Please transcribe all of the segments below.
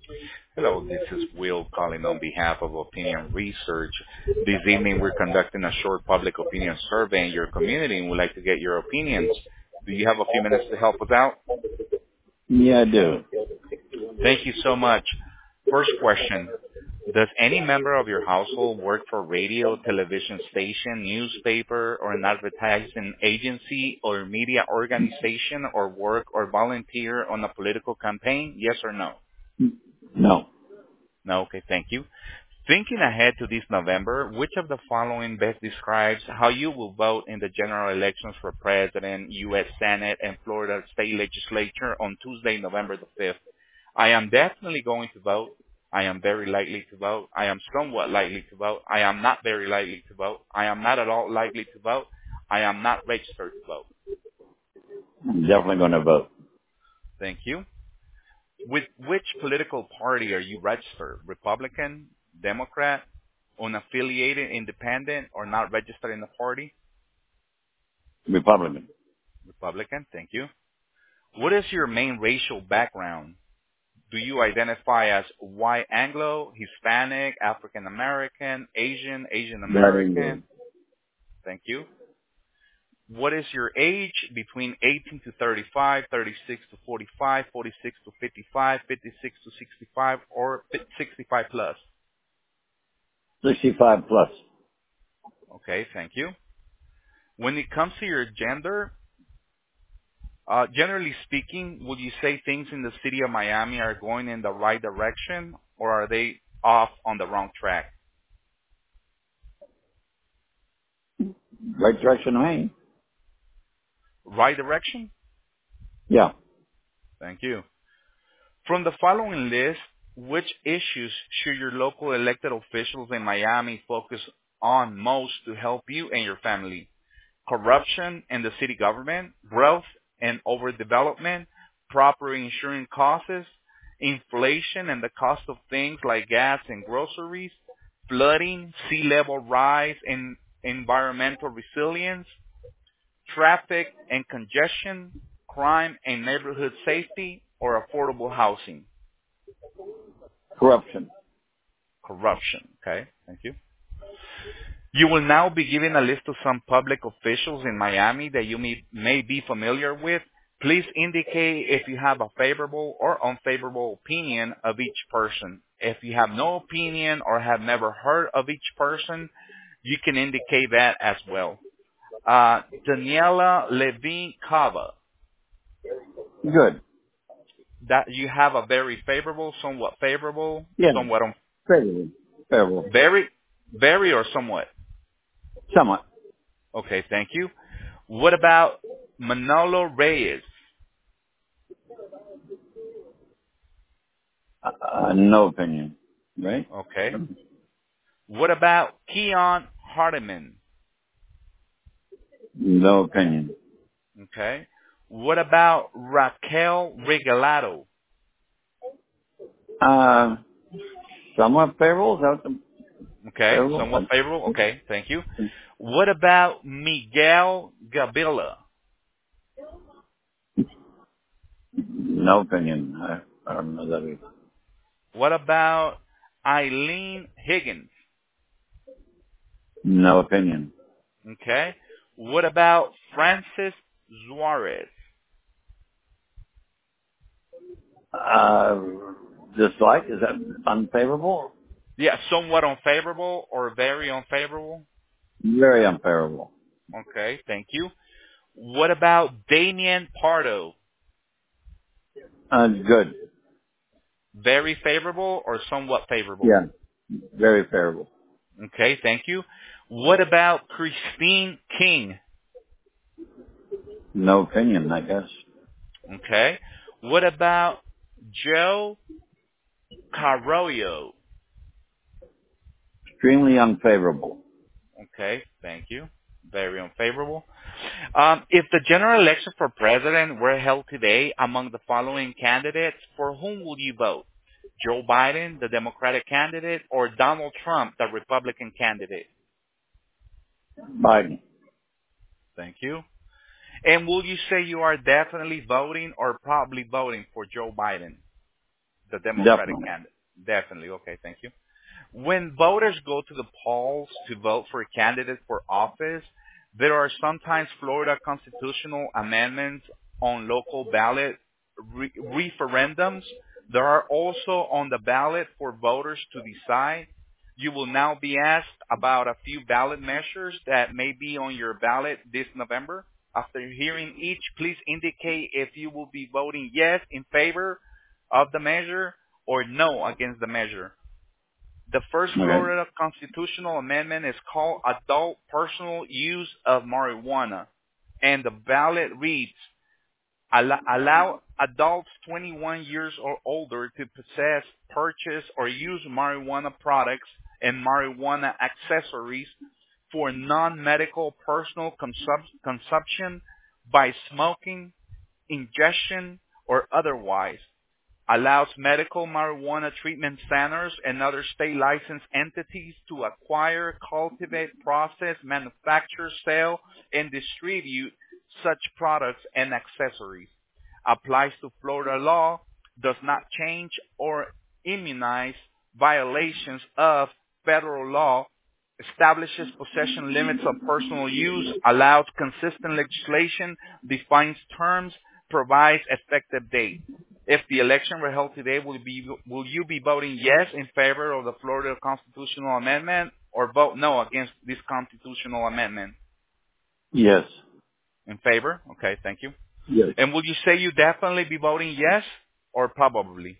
Hello, this is Will calling on behalf of Opinion Research. This evening we're conducting a short public opinion survey in your community and we'd like to get your opinions. Do you have a few minutes to help us out? Yeah, I do. Thank you so much. First question. Does any member of your household work for radio, television station, newspaper, or an advertising agency or media organization or work or volunteer on a political campaign? Yes or no? No. No, okay, thank you. Thinking ahead to this November, which of the following best describes how you will vote in the general elections for President, U.S. Senate, and Florida State Legislature on Tuesday, November the 5th? I am definitely going to vote. I am very likely to vote. I am somewhat likely to vote. I am not very likely to vote. I am not at all likely to vote. I am not registered to vote. I'm definitely going to vote. Thank you. With which political party are you registered? Republican, Democrat, unaffiliated, independent, or not registered in the party? Republican. Republican, thank you. What is your main racial background? Do you identify as white Anglo, Hispanic, African American, Asian, Asian American? Thank you. What is your age? Between 18 to 35, 36 to 45, 46 to 55, 56 to 65, or 65 plus? 65 plus. Okay, thank you. When it comes to your gender, generally speaking, would you say things in the city of Miami are going in the right direction, or are they off on the wrong track? Right direction to me. Right direction? Yeah. Thank you. From the following list, which issues should your local elected officials in Miami focus on most to help you and your family? Corruption in the city government, growth and overdevelopment, proper insurance costs, inflation and the cost of things like gas and groceries, flooding, sea level rise and environmental resilience, traffic and congestion, crime and neighborhood safety, or affordable housing? Corruption. Corruption. Okay, thank you. You will now be given a list of some public officials in Miami that you may be familiar with. Please indicate if you have a favorable or unfavorable opinion of each person. If you have no opinion or have never heard of each person, you can indicate that as well. Daniela Levine Cava, Good. that you have a very favorable, somewhat favorable, Yeah. somewhat Favorable. Favorable. very or somewhat. Somewhat. Okay, thank you. What about Manolo Reyes? No opinion. Right? Okay. What about Keon Hardiman? No opinion. Okay. What about Raquel Regalado? Somewhat favorable. Is that the Okay, favorable? somewhat favorable. Okay, thank you. What about Miguel Gavila? No opinion. I don't know that either. What about Eileen Higgins? No opinion. Okay. What about Francis Suarez? Dislike? Is that unfavorable? Yeah, somewhat unfavorable or very unfavorable. Very unfavorable. Okay, thank you. What about Damien Pardo? Good. Very favorable or somewhat favorable? Yeah. Very favorable. Okay, thank you. What about Christine King? No opinion, I guess. Okay. What about Joe Carollo? Extremely unfavorable. Okay, thank you. Very unfavorable. If the general election for president were held today among the following candidates, for whom would you vote? Joe Biden, the Democratic candidate, or Donald Trump, the Republican candidate? Biden. Thank you. And will you say you are definitely voting or probably voting for Joe Biden? the Democratic Definitely. candidate. Definitely. Okay, thank you. When voters go to the polls to vote for a candidate for office, there are sometimes Florida constitutional amendments on local ballot referendums. There are also on the ballot for voters to decide. You will now be asked about a few ballot measures that may be on your ballot this November. After hearing each, please indicate if you will be voting yes in favor of the measure or no against the measure. The first Okay. Florida constitutional amendment is called Adult Personal Use of Marijuana, and the ballot reads, allow adults 21 years or older to possess, purchase, or use marijuana products and marijuana accessories for non-medical personal consumption by smoking, ingestion, or otherwise. Allows medical marijuana treatment centers and other state licensed entities to acquire, cultivate, process, manufacture, sell, and distribute such products and accessories. Applies to Florida law, does not change or immunize violations of federal law, establishes possession limits of personal use, allows consistent legislation, defines terms, provides effective date. If the election were held today, will you be voting yes in favor of the Florida constitutional amendment or vote no against this constitutional amendment? Yes. In favor? Okay, thank you. Yes. And will you say you definitely be voting yes or probably?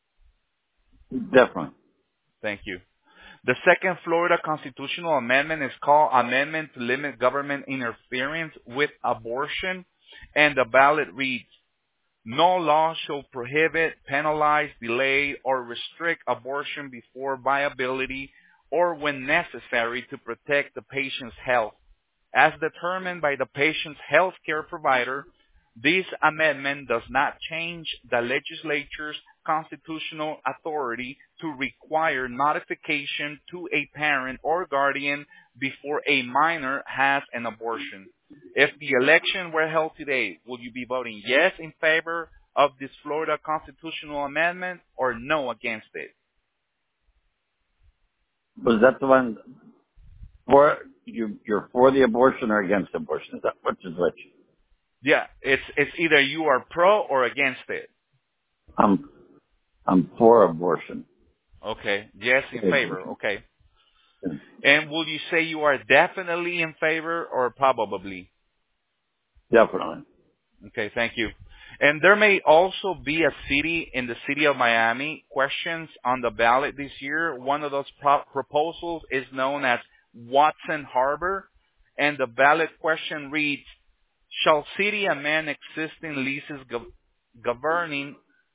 Definitely. Thank you. The second Florida constitutional amendment is called Amendment to Limit Government Interference with Abortion, and the ballot reads, no law shall prohibit, penalize, delay, or restrict abortion before viability or when necessary to protect the patient's health. As determined by the patient's health care provider, this amendment does not change the legislature's constitutional authority to require notification to a parent or guardian before a minor has an abortion. If the election were held today, will you be voting yes in favor of this Florida constitutional amendment or no against it? Was that the one for you're for the abortion or against abortion? Is that which is which? Yeah, it's either you are pro or against it. I'm for abortion. Okay, yes in favor. Okay. And will you say you are definitely in favor or probably? Definitely. Okay, thank you. And there may also be a city in the city of Miami questions on the ballot this year. One of those proposals is known as Watson Harbor, and the ballot question reads, shall city amend existing leases governing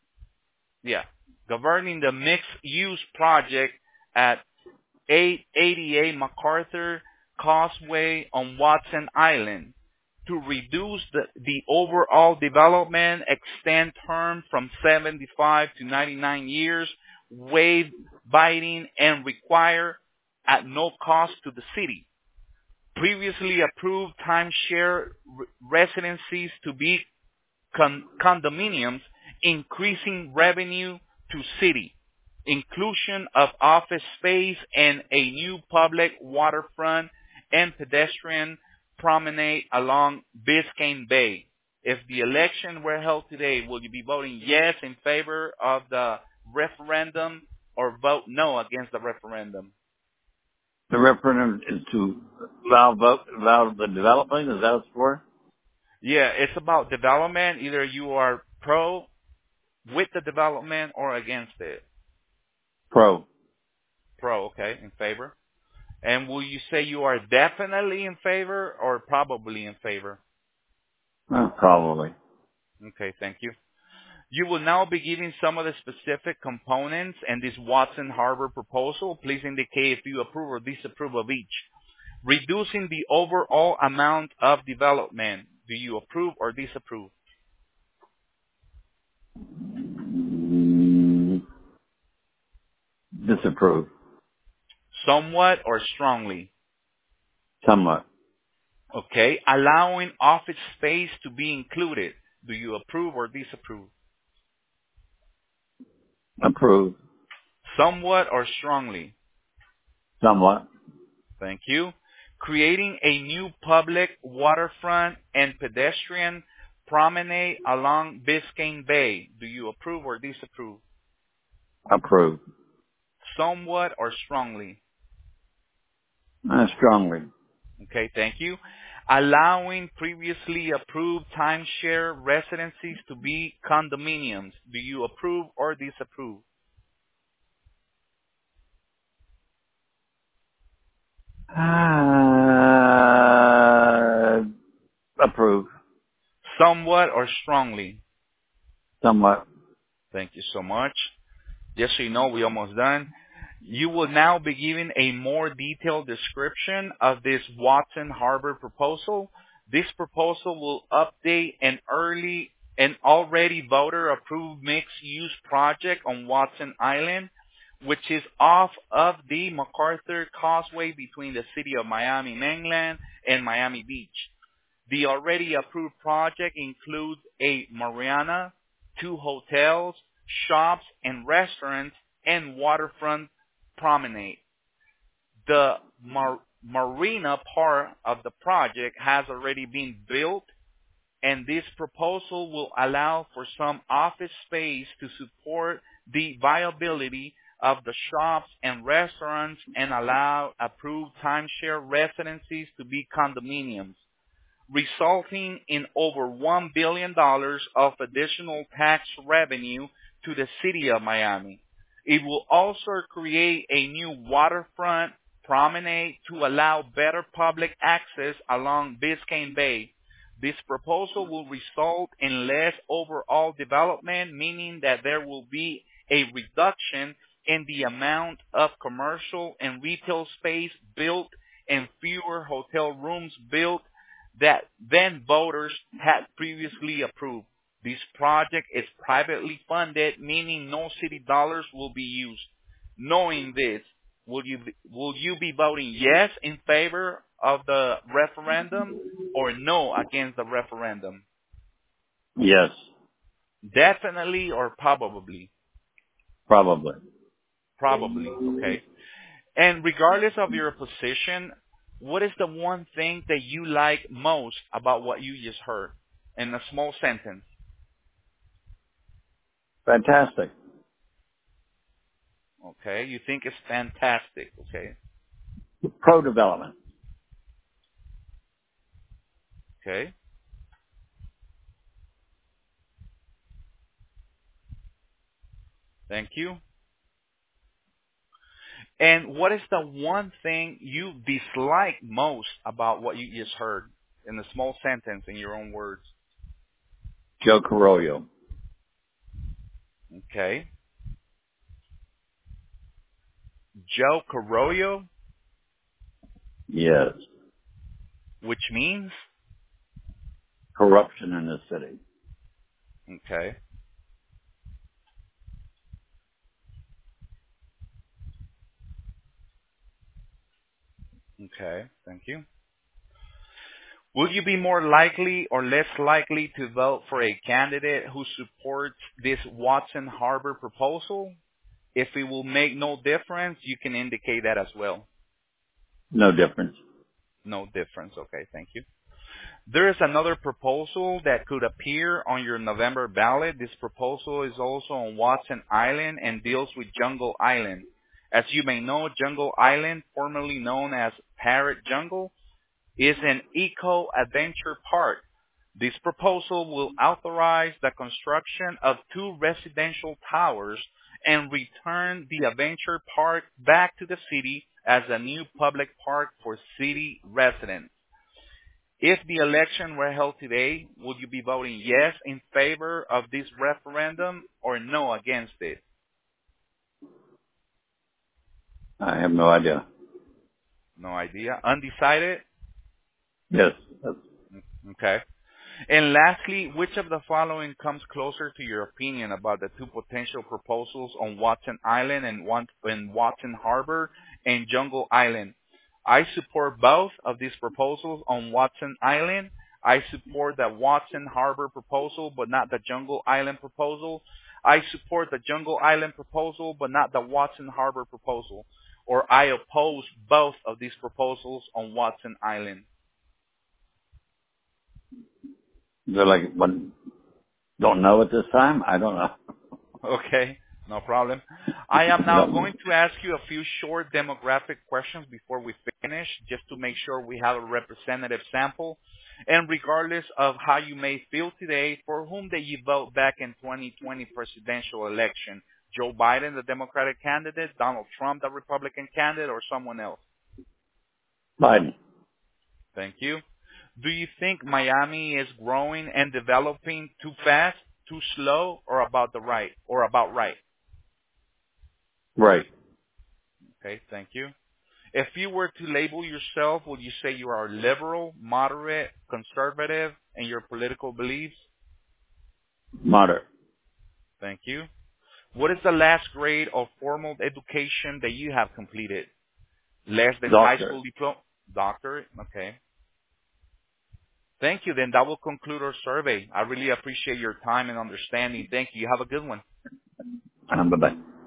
the mixed-use project at 888 MacArthur Causeway on Watson Island to reduce the overall development, extend term from 75 to 99 years, waive bidding, and require at no cost to the city. Previously approved timeshare residencies to be condominiums, increasing revenue to city. Inclusion of office space and a new public waterfront and pedestrian promenade along Biscayne Bay. If the election were held today, will you be voting yes in favor of the referendum or vote no against the referendum? The referendum is to allow the development. Is that what it's for? Yeah, it's about development. Either you are pro with the development or against it. Pro. Pro, okay, in favor. And will you say you are definitely in favor or probably in favor? Probably. Okay, thank you. You will now be giving some of the specific components in this Watson Harbor proposal. Please indicate if you approve or disapprove of each. Reducing the overall amount of development. Do you approve or disapprove? Disapprove. Somewhat or strongly? Somewhat. Okay. Allowing office space to be included. Do you approve or disapprove? Approve. Somewhat or strongly? Somewhat. Thank you. Creating a new public waterfront and pedestrian promenade along Biscayne Bay. Do you approve or disapprove? Approve. Somewhat or strongly? Strongly. Okay, thank you. Allowing previously approved timeshare residencies to be condominiums. Do you approve or disapprove? Approve. Somewhat or strongly? Somewhat. Thank you so much. Just so you know, we're almost done. You will now be given a more detailed description of this Watson Harbor proposal. This proposal will update an already voter-approved mixed-use project on Watson Island, which is off of the MacArthur Causeway between the city of Miami mainland and Miami Beach. The already approved project includes a marina, 2 hotels, shops and restaurants, and waterfront promenade. The marina part of the project has already been built, and this proposal will allow for some office space to support the viability of the shops and restaurants and allow approved timeshare residencies to be condominiums, resulting in over $1 billion of additional tax revenue to the city of Miami. It will also create a new waterfront promenade to allow better public access along Biscayne Bay. This proposal will result in less overall development, meaning that there will be a reduction in the amount of commercial and retail space built and fewer hotel rooms built that then voters had previously approved. This project is privately funded, meaning no city dollars will be used. Knowing this, will you be voting yes in favor of the referendum or no against the referendum? Yes. Definitely or probably? Probably. Probably, okay. And regardless of your position, what is the one thing that you like most about what you just heard in a small sentence? Fantastic. Okay, you think it's fantastic, okay. Pro-development. Okay. Thank you. And what is the one thing you dislike most about what you just heard in a small sentence in your own words? Joe Carollo. Okay. Joe Carollo? Yes. Which means? Corruption in the city. Okay. Okay, thank you. Will you be more likely or less likely to vote for a candidate who supports this Watson Harbor proposal? If it will make no difference, you can indicate that as well. No difference. No difference. Okay, thank you. There is another proposal that could appear on your November ballot. This proposal is also on Watson Island and deals with Jungle Island. As you may know, Jungle Island, formerly known as Parrot Jungle, is an eco-adventure park. This proposal will authorize the construction of 2 residential towers and return the adventure park back to the city as a new public park for city residents. If the election were held today, would you be voting yes in favor of this referendum or no against it? I have no idea. No idea. Undecided? Yes. Okay. And lastly, which of the following comes closer to your opinion about the 2 potential proposals on Watson Island and Watson Harbor and Jungle Island? I support both of these proposals on Watson Island. I support the Watson Harbor proposal, but not the Jungle Island proposal. I support the Jungle Island proposal, but not the Watson Harbor proposal. Or I oppose both of these proposals on Watson Island. They're like, what, don't know at this time? I don't know. Okay, no problem. I am now No. going to ask you a few short demographic questions before we finish, just to make sure we have a representative sample. And regardless of how you may feel today, for whom did you vote back in 2020 presidential election? Joe Biden, the Democratic candidate, Donald Trump, the Republican candidate, or someone else? Biden. Thank you. Do you think Miami is growing and developing too fast, too slow, or about the right, or about right? Right. Okay, thank you. If you were to label yourself, would you say you are liberal, moderate, conservative in your political beliefs? Moderate. Thank you. What is the last grade of formal education that you have completed? Less than high Doctor. school diploma? Doctorate? Okay. Thank you. Then that will conclude our survey. I really appreciate your time and understanding. Thank you. You have a good one. Bye-bye.